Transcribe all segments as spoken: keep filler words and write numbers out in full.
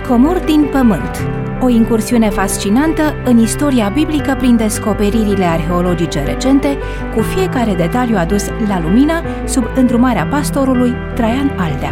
Comori din pământ. O incursiune fascinantă în istoria biblică prin descoperirile arheologice recente, cu fiecare detaliu adus la lumină sub îndrumarea pastorului Traian Aldea.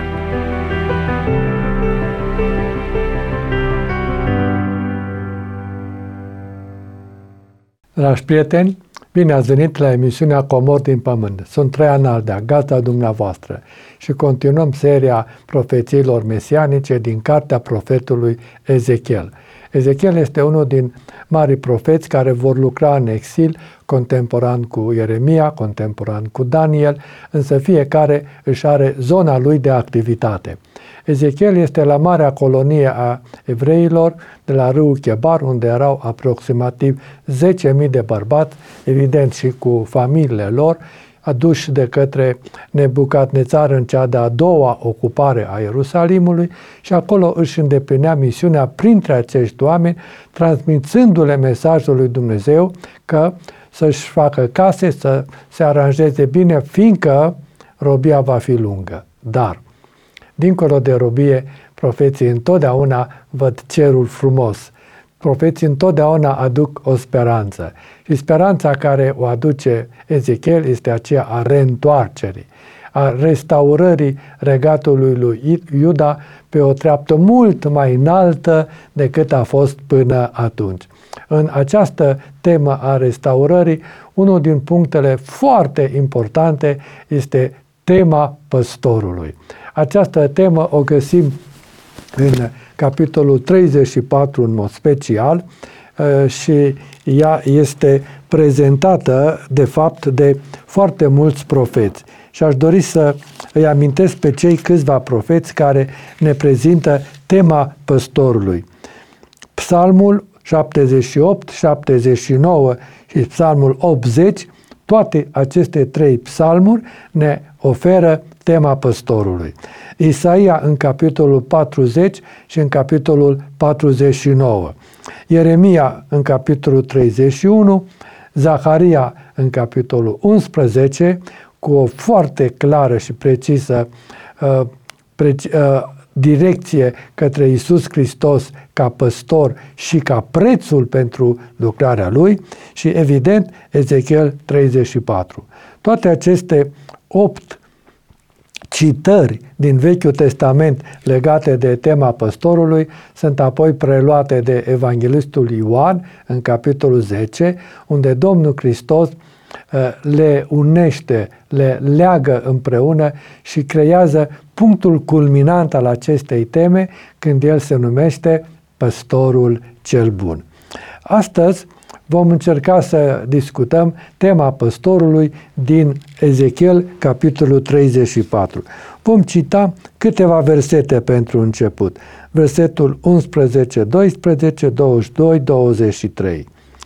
Dragi prieteni, bine ați venit la emisiunea Comori din pământ. Sunt Traian Aldea, gazda dumneavoastră, și continuăm seria profețiilor mesianice din cartea profetului Ezechiel. Ezechiel este unul din marii profeți care vor lucra în exil, contemporan cu Ieremia, contemporan cu Daniel, însă fiecare își are zona lui de activitate. Ezechiel este la marea colonie a evreilor de la râul Chebar, unde erau aproximativ zece mii de bărbați, evident și cu familiile lor, aduși de către Nebucadnețar în cea de-a doua ocupare a Ierusalimului, și acolo își îndeplinea misiunea printre acești oameni, transmițându-le mesajul lui Dumnezeu că să-și facă case, să se aranjeze bine, fiindcă robia va fi lungă. Dar, dincolo de robie, profeții întotdeauna văd cerul frumos. Profeții întotdeauna aduc o speranță. Și speranța care o aduce Ezechiel este aceea a reîntoarcerii, a restaurării regatului lui Iuda pe o treaptă mult mai înaltă decât a fost până atunci. În această temă a restaurării, unul din punctele foarte importante este tema păstorului. Această temă o găsim în capitolul treizeci și patru în mod special și ea este prezentată de fapt de foarte mulți profeți. Și aș dori să îi amintesc pe cei câțiva profeți care ne prezintă tema păstorului. Psalmul șaptezeci și opt, șaptezeci și nouă și Psalmul optzeci, toate aceste trei psalmuri ne oferă tema păstorului. Isaia în capitolul patruzeci și în capitolul patruzeci și nouă. Ieremia în capitolul treizeci și unu, Zaharia în capitolul unsprezece, cu o foarte clară și precisă uh, preci, uh, direcție către Iisus Hristos ca păstor și ca prețul pentru lucrarea Lui, și evident Ezechiel treizeci și patru. Toate aceste opt citări din Vechiul Testament legate de tema păstorului sunt apoi preluate de Evanghelistul Ioan în capitolul zece, unde Domnul Hristos le unește, le leagă împreună și creează punctul culminant al acestei teme, când El se numește Păstorul cel Bun. Astăzi vom încerca să discutăm tema păstorului din Ezechiel, capitolul treizeci și patru. Vom cita câteva versete pentru început. Versetul unsprezece, doisprezece, douăzeci și doi, douăzeci și trei.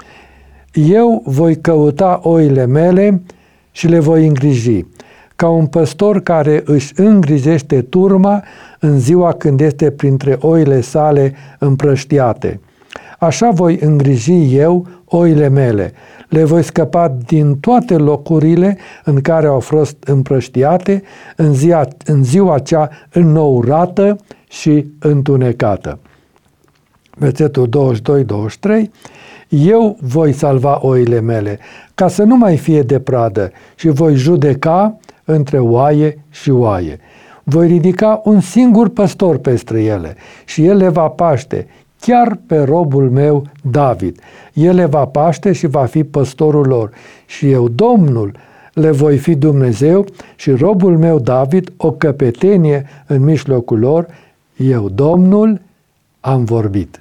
Eu voi căuta oile mele și le voi îngriji, ca un păstor care își îngrijește turma în ziua când este printre oile sale împrăștiate. Așa voi îngriji eu oile mele, le voi scăpa din toate locurile în care au fost împrăștiate în ziua, în ziua cea înnourată și întunecată. Versetul douăzeci și doi, douăzeci și trei. Eu voi salva oile mele, ca să nu mai fie de pradă, și voi judeca între oaie și oaie. Voi ridica un singur păstor peste ele și el le va paște, chiar pe robul meu David. El le va paște și va fi păstorul lor. Și eu, Domnul, le voi fi Dumnezeu și robul meu David o căpetenie în mijlocul lor. Eu, Domnul, am vorbit.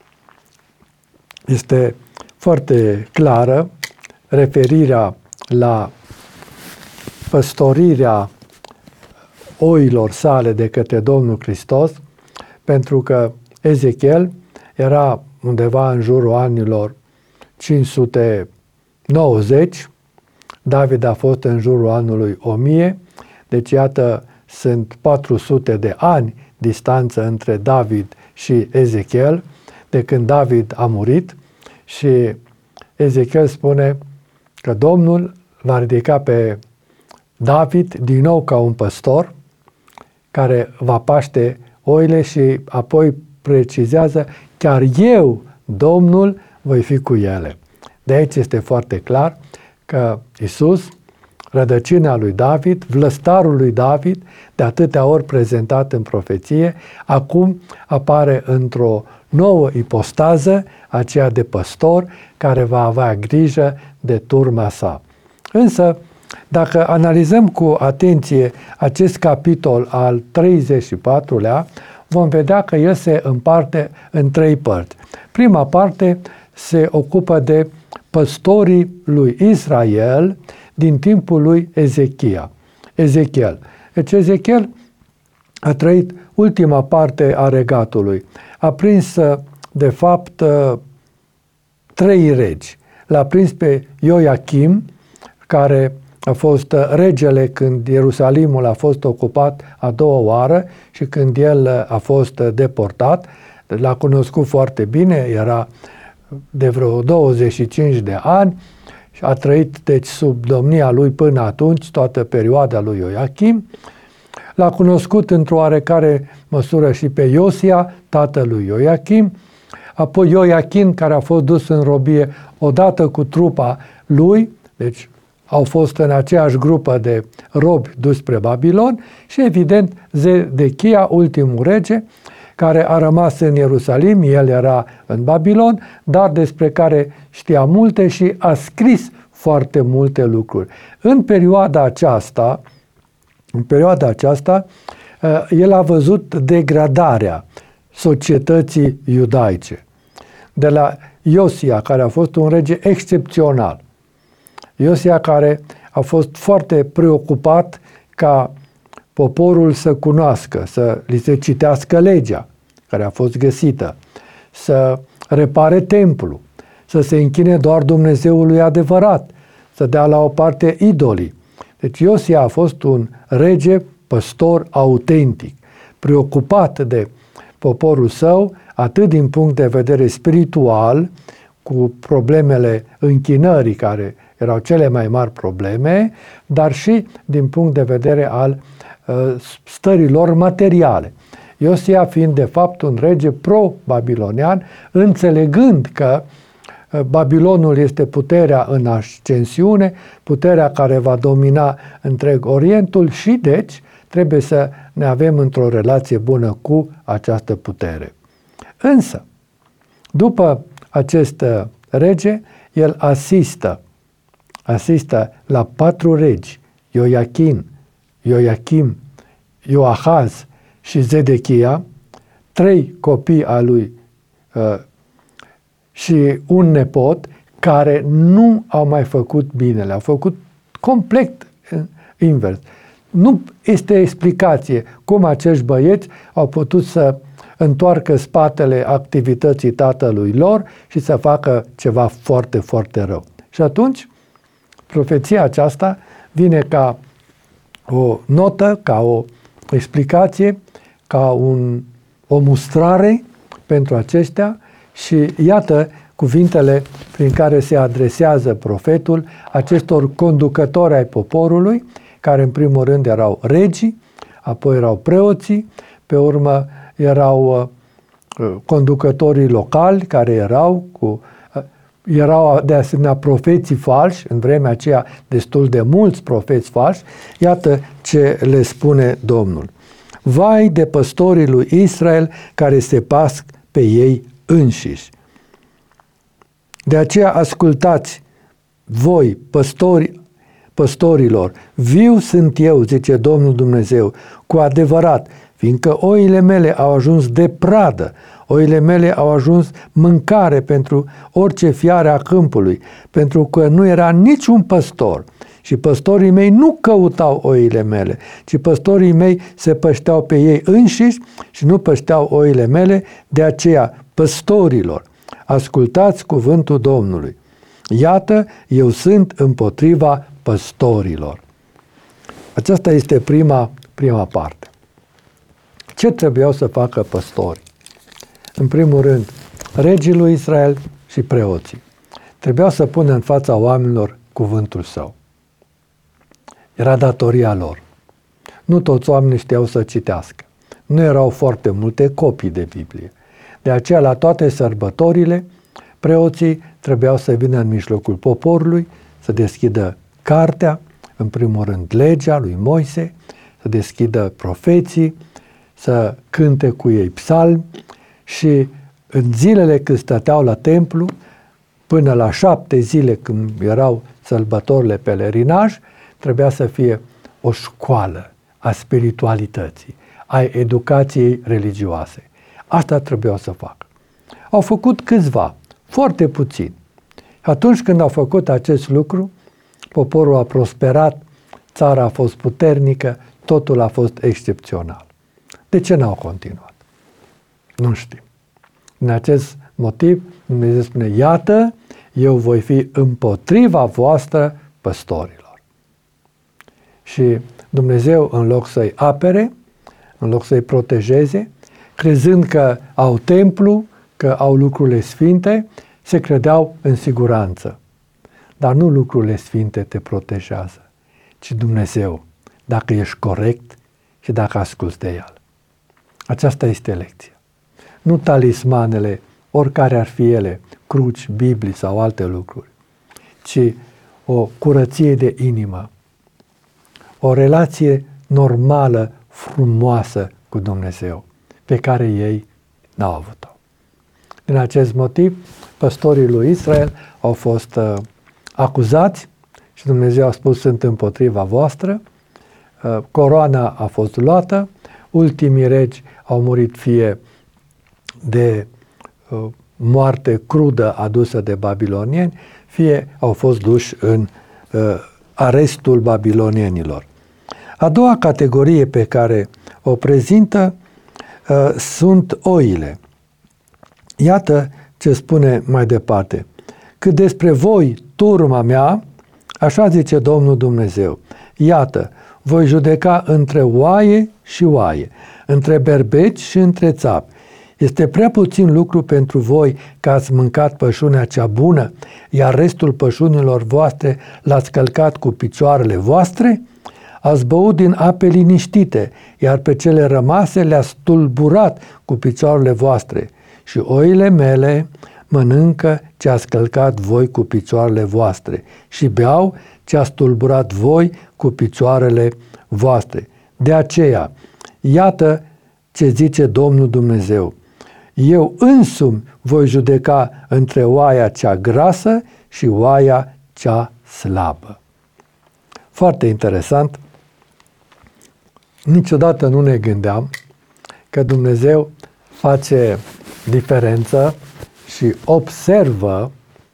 Este foarte clară referirea la păstorirea oilor sale de către Domnul Hristos, pentru că Ezechiel era undeva în jurul anilor cinci sute nouăzeci, David a fost în jurul anului o mie, deci iată, sunt patru sute de ani distanță între David și Ezechiel, de când David a murit, și Ezechiel spune că Domnul va ridica pe David din nou ca un păstor care va paște oile și apoi precizează, chiar eu, Domnul, voi fi cu ele. De aici este foarte clar că Iisus, rădăcina lui David, vlăstarul lui David, de atâtea ori prezentat în profeție, acum apare într-o nouă ipostază, aceea de păstor, care va avea grijă de turma sa. Însă, dacă analizăm cu atenție acest capitol al treizeci și patrulea, vom vedea că el se împarte în trei părți. Prima parte se ocupă de păstorii lui Israel din timpul lui Ezechia. Ezechiel. Deci Ezechiel a trăit ultima parte a regatului. A prins, de fapt, trei regi. L-a prins pe Ioachim, care a fost regele când Ierusalimul a fost ocupat a doua oară și când el a fost deportat. L-a cunoscut foarte bine, era de vreo douăzeci și cinci de ani și a trăit deci sub domnia lui până atunci, toată perioada lui Ioachim. L-a cunoscut într-o oarecare măsură și pe Iosia, tatălui Ioachim, apoi Ioachim, care a fost dus în robie odată cu trupa lui, deci au fost în aceeași grupă de robi dus spre Babilon, și evident Zedechia, ultimul rege, care a rămas în Ierusalim, el era în Babilon, dar despre care știa multe și a scris foarte multe lucruri. În perioada aceasta, în perioada aceasta, el a văzut degradarea societății iudaice. De la Iosia, care a fost un rege excepțional, Iosia care a fost foarte preocupat ca poporul să cunoască, să li se citească legea care a fost găsită, să repare templul, să se închine doar Dumnezeului adevărat, să dea la o parte idolii. Deci Iosia a fost un rege păstor autentic, preocupat de poporul său, atât din punct de vedere spiritual, cu problemele închinării care erau cele mai mari probleme, dar și din punct de vedere al uh, stărilor materiale. Iosia fiind de fapt un rege pro-babilonian, înțelegând că uh, Babilonul este puterea în ascensiune, puterea care va domina întreg Orientul și deci trebuie să ne avem într-o relație bună cu această putere. Însă, după acest rege, el asistă asistă la patru regi, Ioachim, Ioachim, Ioahaz și Zedechia, trei copii al lui uh, și un nepot, care nu au mai făcut binele, au făcut complet invers. Nu este explicație cum acești băieți au putut să întoarcă spatele activității tatălui lor și să facă ceva foarte, foarte rău. Și atunci, profeția aceasta vine ca o notă, ca o explicație, ca un, o mustrare pentru aceștia și iată cuvintele prin care se adresează profetul acestor conducători ai poporului, care în primul rând erau regii, apoi erau preoții, pe urmă erau uh, conducătorii locali care erau cu erau de asemenea profeții falși, în vremea aceea destul de mulți profeți falși. Iată ce le spune Domnul. Vai de păstorii lui Israel care se pasc pe ei înșiși. De aceea ascultați voi, păstori, păstorilor, viu sunt eu, zice Domnul Dumnezeu, cu adevărat, fiindcă oile mele au ajuns de pradă, oile mele au ajuns mâncare pentru orice fiare a câmpului, pentru că nu era niciun păstor. Și păstorii mei nu căutau oile mele, ci păstorii mei se pășteau pe ei înșiși și nu pășteau oile mele. De aceea, păstorilor, ascultați cuvântul Domnului. Iată, eu sunt împotriva păstorilor. Aceasta este prima, prima parte. Ce trebuiau să facă păstorii? În primul rând, regii lui Israel și preoții. Trebuiau să pună în fața oamenilor cuvântul său. Era datoria lor. Nu toți oamenii știau să citească. Nu erau foarte multe copii de Biblie. De aceea, la toate sărbătorile, preoții trebuiau să vină în mijlocul poporului, să deschidă cartea, în primul rând legea lui Moise, să deschidă profeții, să cânte cu ei psalmi și în zilele când stăteau la templu, până la șapte zile când erau sărbătorile pelerinaj, trebuia să fie o școală a spiritualității, a educației religioase. Asta trebuiau să facă. Au făcut câțiva, foarte puțini. Atunci când au făcut acest lucru, poporul a prosperat, țara a fost puternică, totul a fost excepțional. De ce n-au continuat? Nu știm. Din acest motiv, Dumnezeu spune, iată, eu voi fi împotriva voastră păstorilor. Și Dumnezeu, în loc să-i apere, în loc să-i protejeze, crezând că au templu, că au lucrurile sfinte, se credeau în siguranță. Dar nu lucrurile sfinte te protejează, ci Dumnezeu, dacă ești corect și dacă asculți de El. Aceasta este lecția. Nu talismanele, oricare ar fi ele, cruci, Biblii sau alte lucruri, ci o curăție de inimă, o relație normală, frumoasă cu Dumnezeu, pe care ei n-au avut-o. Din acest motiv, păstorii lui Israel au fost uh, acuzați și Dumnezeu a spus, sunt împotriva voastră, uh, coroana a fost luată, ultimii regi au murit fie de uh, moarte crudă adusă de babilonieni, fie au fost duși în uh, arestul babilonienilor. A doua categorie pe care o prezintă uh, sunt oile. Iată ce spune mai departe. Cât despre voi, turma mea, așa zice Domnul Dumnezeu, iată, voi judeca între oaie și oaie, între berbeci și între țapi. Este prea puțin lucru pentru voi că ați mâncat pășunea cea bună, iar restul pășunilor voastre l-ați călcat cu picioarele voastre? Ați băut din ape liniștite, iar pe cele rămase le-ați tulburat cu picioarele voastre. Și oile mele mănâncă ce ați călcat voi cu picioarele voastre și beau ce ați tulburat voi cu picioarele voastre. De aceea, iată ce zice Domnul Dumnezeu. Eu însumi voi judeca între oaia cea grasă și oaia cea slabă. Foarte interesant. Niciodată nu ne gândeam că Dumnezeu face diferență și observă,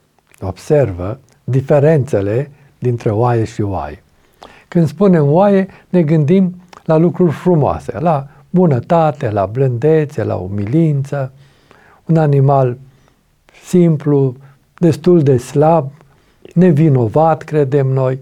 observă diferențele dintre oaie și oaie. Când spunem oaie, ne gândim la lucruri frumoase, la bunătate, la blândețe, la umilință, un animal simplu, destul de slab, nevinovat, credem noi.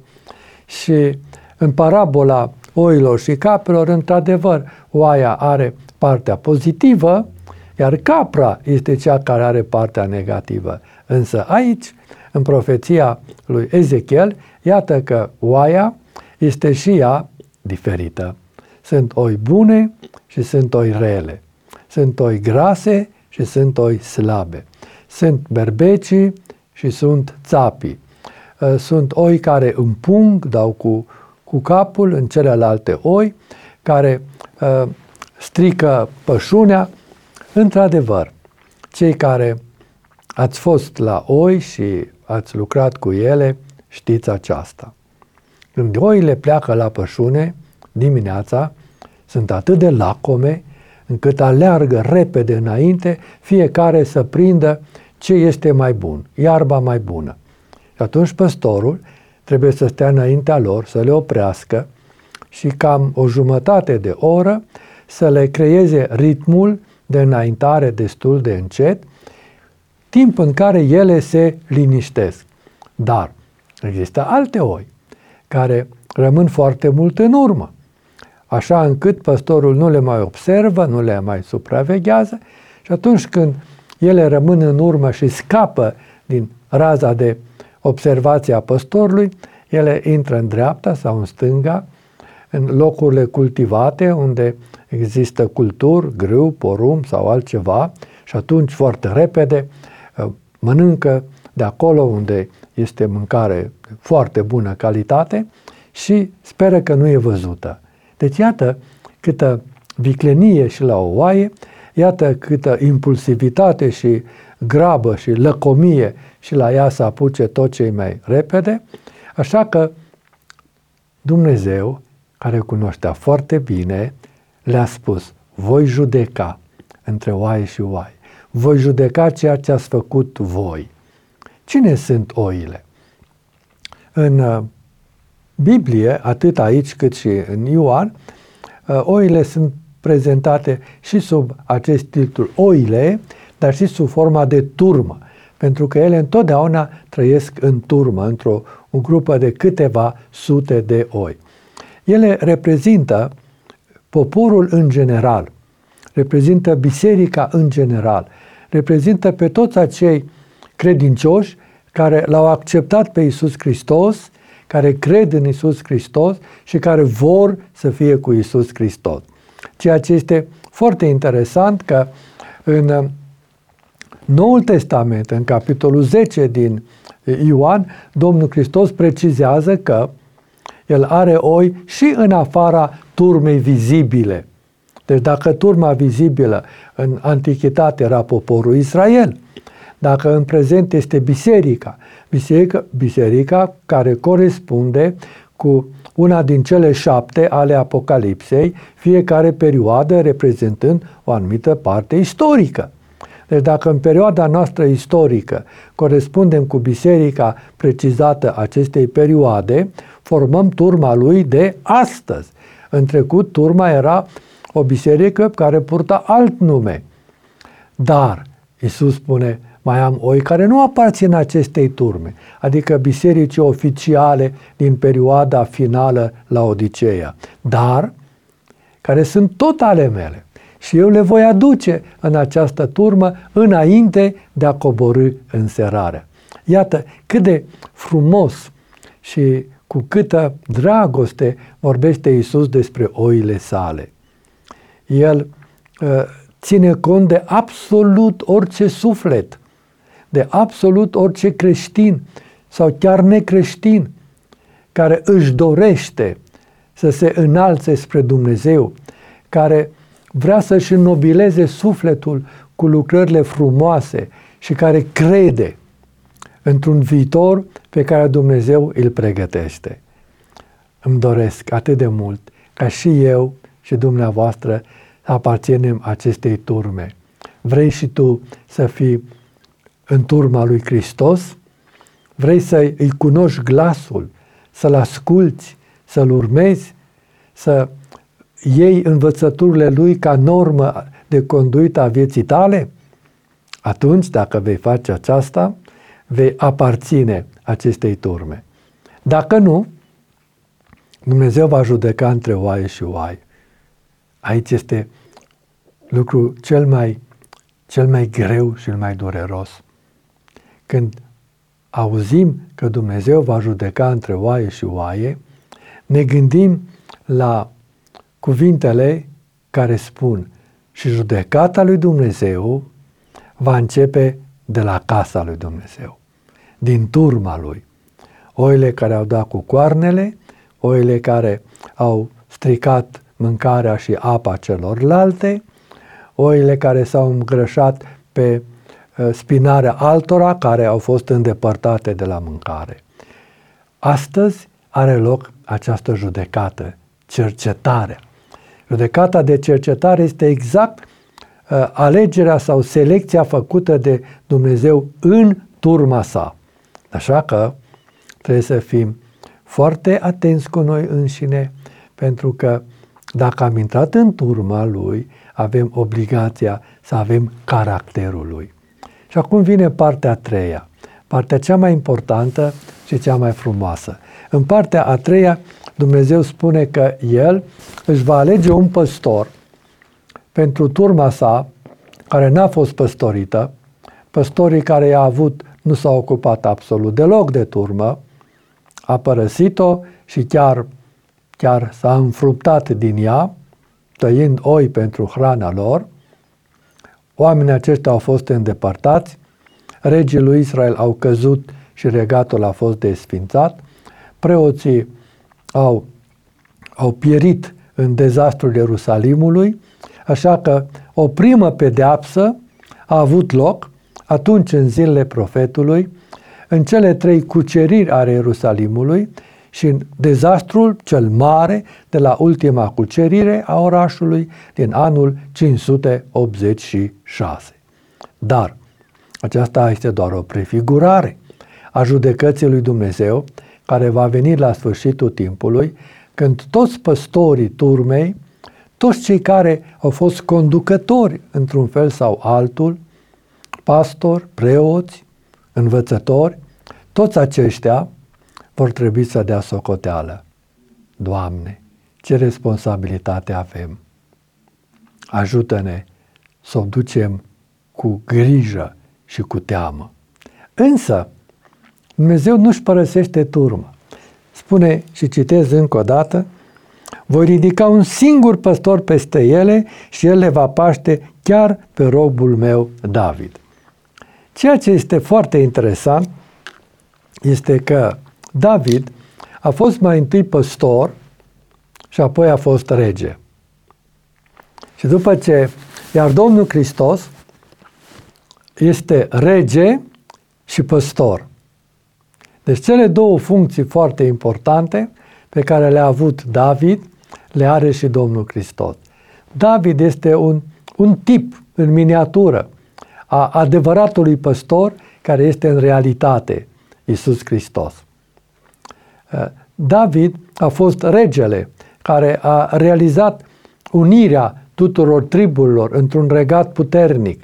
Și în parabola oilor și capelor, într-adevăr, oaia are partea pozitivă, iar capra este cea care are partea negativă. Însă aici, în profeția lui Ezechiel, iată că oaia este și ea diferită. Sunt oi bune și sunt oi rele. Sunt oi grase și sunt oi slabe. Sunt berbecii și sunt țapii. Sunt oi care împung, dau cu, cu capul în celelalte oi, care uh, strică pășunea. Într-adevăr, cei care ați fost la oi și ați lucrat cu ele, știți aceasta. Când oile pleacă la pășune, dimineața, sunt atât de lacome, încât aleargă repede înainte, fiecare să prindă ce este mai bun, iarba mai bună. Și atunci păstorul trebuie să stea înaintea lor, să le oprească și cam o jumătate de oră să le creeze ritmul de înaintare destul de încet, timp în care ele se liniștesc. Dar există alte oi care rămân foarte mult în urmă, așa încât păstorul nu le mai observă, nu le mai supraveghează și atunci când ele rămân în urmă și scapă din raza de observație a păstorului, ele intră în dreapta sau în stânga, în locurile cultivate unde există culturi, grâu, porumb sau altceva Și atunci, foarte repede, mănâncă de acolo unde este mâncare foarte bună calitate și speră că nu e văzută. Deci iată câtă viclenie și la o oaie, iată câtă impulsivitate și grabă și lăcomie și la ea să apuce tot ce mai repede, așa că Dumnezeu, care cunoștea foarte bine, le-a spus: voi judeca între oaie și oaie, voi judeca ceea ce ați făcut voi. Cine sunt oile? În Biblie, atât aici cât și în Ioan, oile sunt prezentate și sub acest titlu oile, dar și sub forma de turmă, pentru că ele întotdeauna trăiesc în turmă, într-o o grupă de câteva sute de oi. Ele reprezintă poporul în general, reprezintă biserica în general, reprezintă pe toți acei credincioși care l-au acceptat pe Iisus Hristos, care cred în Iisus Hristos și care vor să fie cu Iisus Hristos. Ceea ce este foarte interesant că în Noul Testament, în capitolul zece din Ioan, Domnul Hristos precizează că El are oi și în afara turmei vizibile. Deci dacă turma vizibilă în antichitate era poporul Israel, dacă în prezent este biserica, biserica, biserica care corespunde cu una din cele șapte ale Apocalipsei, fiecare perioadă reprezentând o anumită parte istorică. Deci dacă în perioada noastră istorică corespundem cu biserica precizată acestei perioade, formăm turma lui de astăzi. În trecut, turma era o biserică care purta alt nume. Dar Iisus spune: mai am oi care nu aparțin acestei turme, adică bisericii oficiale din perioada finală la Odiseea, dar care sunt tot ale mele. Și eu le voi aduce în această turmă înainte de a coborî înserarea. Iată cât de frumos și cu câtă dragoste vorbește Iisus despre oile sale. El uh, ține cont de absolut orice suflet, de absolut orice creștin sau chiar necreștin care își dorește să se înalțe spre Dumnezeu, care vrea să-și înnobileze sufletul cu lucrările frumoase și care crede într-un viitor pe care Dumnezeu îl pregătește. Îmi doresc atât de mult ca și eu și dumneavoastră să aparținem acestei turme. Vrei și tu să fii în turma lui Hristos? Vrei să-i cunoști glasul, să-l asculți, să-l urmezi, să iei învățăturile lui ca normă de conduită a vieții tale? Atunci, dacă vei face aceasta, vei aparține acestei turme. Dacă nu, Dumnezeu va judeca între oaie și oaie. Aici este lucru cel mai, cel mai greu și cel mai dureros. Când auzim că Dumnezeu va judeca între oaie și oaie, ne gândim la cuvintele care spun: și judecata lui Dumnezeu va începe de la casa lui Dumnezeu, din turma lui. Oile care au dat cu coarnele, oile care au stricat mâncarea și apa celorlalte, oile care s-au îngrășat pe spinarea altora care au fost îndepărtate de la mâncare. Astăzi are loc această judecată, cercetarea. Judecata de cercetare este exact uh, alegerea sau selecția făcută de Dumnezeu în turma sa. Așa că trebuie să fim foarte atenți cu noi înșine, pentru că dacă am intrat în turma lui, avem obligația să avem caracterul lui. Și acum vine partea a treia, partea cea mai importantă și cea mai frumoasă. În partea a treia, Dumnezeu spune că El își va alege un păstor pentru turma sa, care n-a fost păstorită. Păstorii care i-a avut nu s-au ocupat absolut deloc de turmă, a părăsit-o și chiar, chiar s-a înfruptat din ea, tăind oi pentru hrana lor. Oamenii aceștia au fost îndepărtați, regii lui Israel au căzut și regatul a fost desfințat, preoții au, au pierit în dezastrul Ierusalimului, așa că o primă pedeapsă a avut loc atunci în zilele profetului, în cele trei cuceriri ale Ierusalimului și în dezastrul cel mare de la ultima cucerire a orașului din anul cinci sute optzeci și șase. Dar aceasta este doar o prefigurare a judecății lui Dumnezeu care va veni la sfârșitul timpului, când toți păstorii turmei, toți cei care au fost conducători într-un fel sau altul, pastori, preoți, învățători, toți aceștia vor trebui să dea socoteală. Doamne, ce responsabilitate avem! Ajută-ne să o ducem cu grijă și cu teamă. Însă, Dumnezeu nu-și părăsește turma. Spune, și citez încă o dată, voi ridica un singur păstor peste ele și el le va paște chiar pe robul meu David. Ceea ce este foarte interesant este că David a fost mai întâi păstor și apoi a fost rege. Și după ce, iar Domnul Hristos este rege și păstor. Deci cele două funcții foarte importante pe care le-a avut David, le are și Domnul Hristos. David este un, un tip în miniatură a adevăratului păstor care este în realitate Iisus Hristos. David a fost regele care a realizat unirea tuturor triburilor într-un regat puternic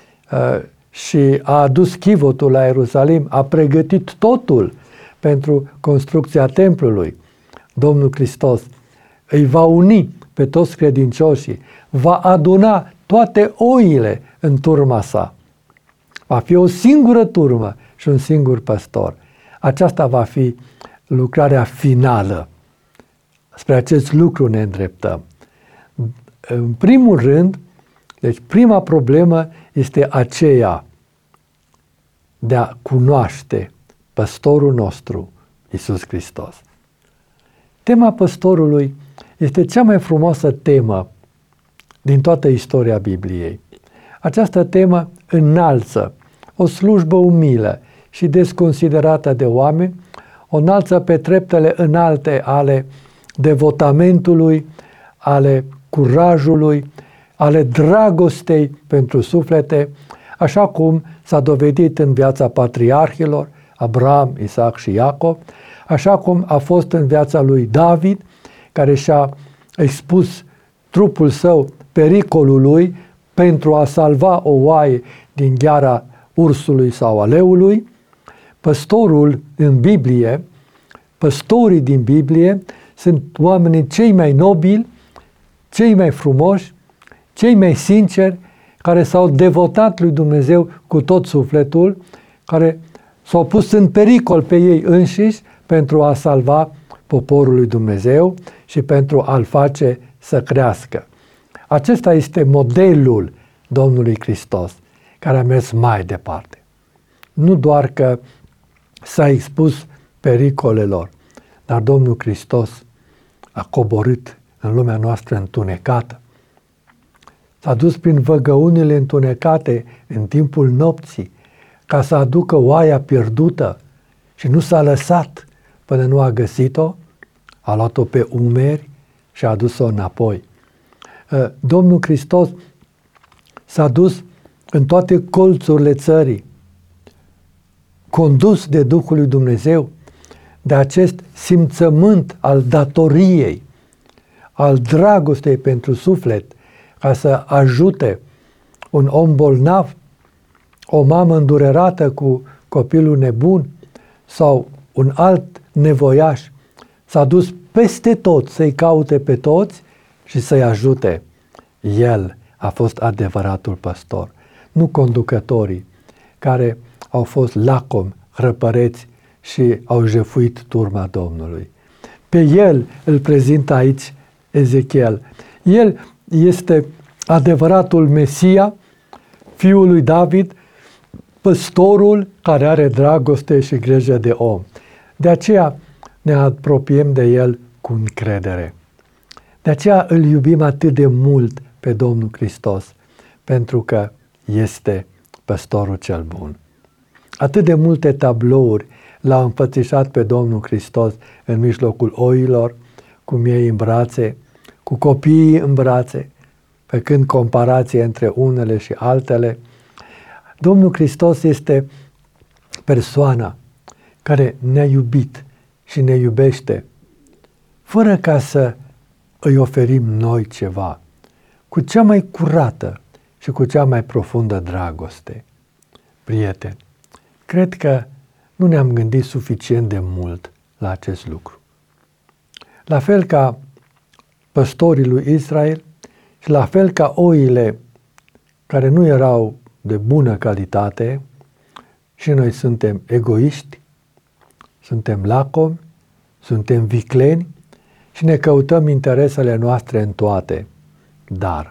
și a adus chivotul la Ierusalim, a pregătit totul pentru construcția templului. Domnul Hristos îi va uni pe toți credincioșii, va aduna toate oile în turma sa. Va fi o singură turmă și un singur păstor. Aceasta va fi lucrarea finală. Spre acest lucru ne îndreptăm. În primul rând, deci prima problemă este aceea de a cunoaște păstorul nostru, Iisus Hristos. Tema păstorului este cea mai frumoasă temă din toată istoria Bibliei. Această temă înalță o slujbă umilă și desconsiderată de oameni, o înalță pe treptele înalte ale devotamentului, ale curajului, ale dragostei pentru suflete, așa cum s-a dovedit în viața patriarhilor, Abraham, Isaac și Iacov, așa cum a fost în viața lui David, care și-a expus trupul său pericolului pentru a salva o oaie din gheara ursului sau a leului. Păstorul în Biblie, păstorii din Biblie sunt oamenii cei mai nobili, cei mai frumoși, cei mai sinceri, care s-au devotat lui Dumnezeu cu tot sufletul, care s-au pus în pericol pe ei înșiși pentru a salva poporul lui Dumnezeu și pentru a-l face să crească. Acesta este modelul Domnului Hristos, care a mers mai departe. Nu doar că s-a expus pericolelor, dar Domnul Hristos a coborât în lumea noastră întunecată. S-a dus prin văgăunile întunecate în timpul nopții ca să aducă oaia pierdută și nu s-a lăsat până nu a găsit-o, a luat-o pe umeri și a adus-o înapoi. Domnul Hristos s-a dus în toate colțurile țării, condus de Duhul lui Dumnezeu, de acest simțământ al datoriei, al dragostei pentru suflet, ca să ajute un om bolnav, o mamă îndurerată cu copilul nebun sau un alt nevoiaș. S-a dus peste tot să-i caute pe toți și să-i ajute. El a fost adevăratul păstor, nu conducătorii care au fost lacomi, hrăpăreți și au jefuit turma Domnului. Pe el îl prezintă aici Ezechiel. El este adevăratul Mesia fiul lui David, păstorul care are dragoste și grijă de om. De aceea ne apropiem de el cu încredere. De aceea îl iubim atât de mult pe Domnul Hristos, pentru că este păstorul cel bun. Atât de multe tablouri l-au înfățișat pe Domnul Hristos în mijlocul oilor, cu miei în brațe, cu copiii în brațe, făcând comparație între unele și altele. Domnul Hristos este persoana care ne-a iubit și ne iubește, fără ca să îi oferim noi ceva, cu cea mai curată și cu cea mai profundă dragoste. Prieteni, cred că nu ne-am gândit suficient de mult la acest lucru. La fel ca păstorii lui Israel și la fel ca oile care nu erau de bună calitate, și noi suntem egoiști, suntem lacomi, suntem vicleni și ne căutăm interesele noastre în toate. Dar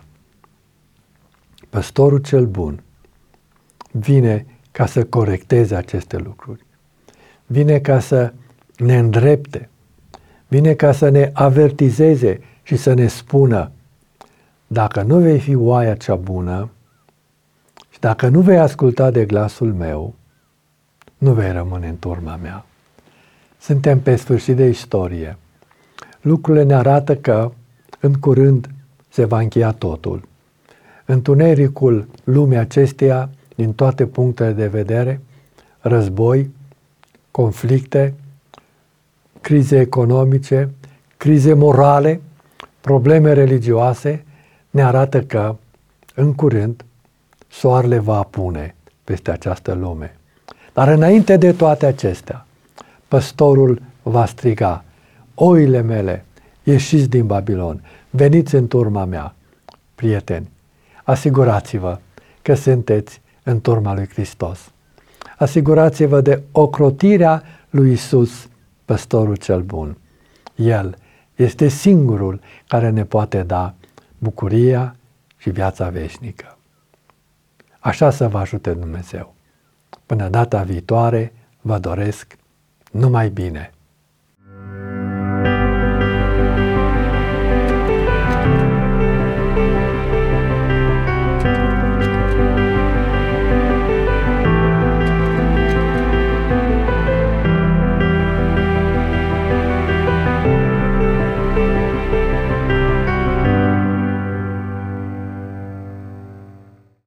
păstorul cel bun vine ca să corecteze aceste lucruri. Vine ca să ne îndrepte. Vine ca să ne avertizeze și să ne spună: dacă nu vei fi oaia cea bună și dacă nu vei asculta de glasul meu, nu vei rămâne în turma mea. Suntem pe sfârșit de istorie. Lucrurile ne arată că în curând se va încheia totul. Întunericul lumii acesteia, din toate punctele de vedere, război, conflicte, crize economice, crize morale, probleme religioase, ne arată că în curând soarele va apune peste această lume. Dar înainte de toate acestea, păstorul va striga: oile mele, ieșiți din Babilon, veniți în turma mea. Prieteni, asigurați-vă că sunteți în turma lui Hristos. Asigurați-vă de ocrotirea lui Iisus, păstorul cel bun. El este singurul care ne poate da bucuria și viața veșnică. Așa să vă ajute Dumnezeu. Până data viitoare, vă doresc numai bine.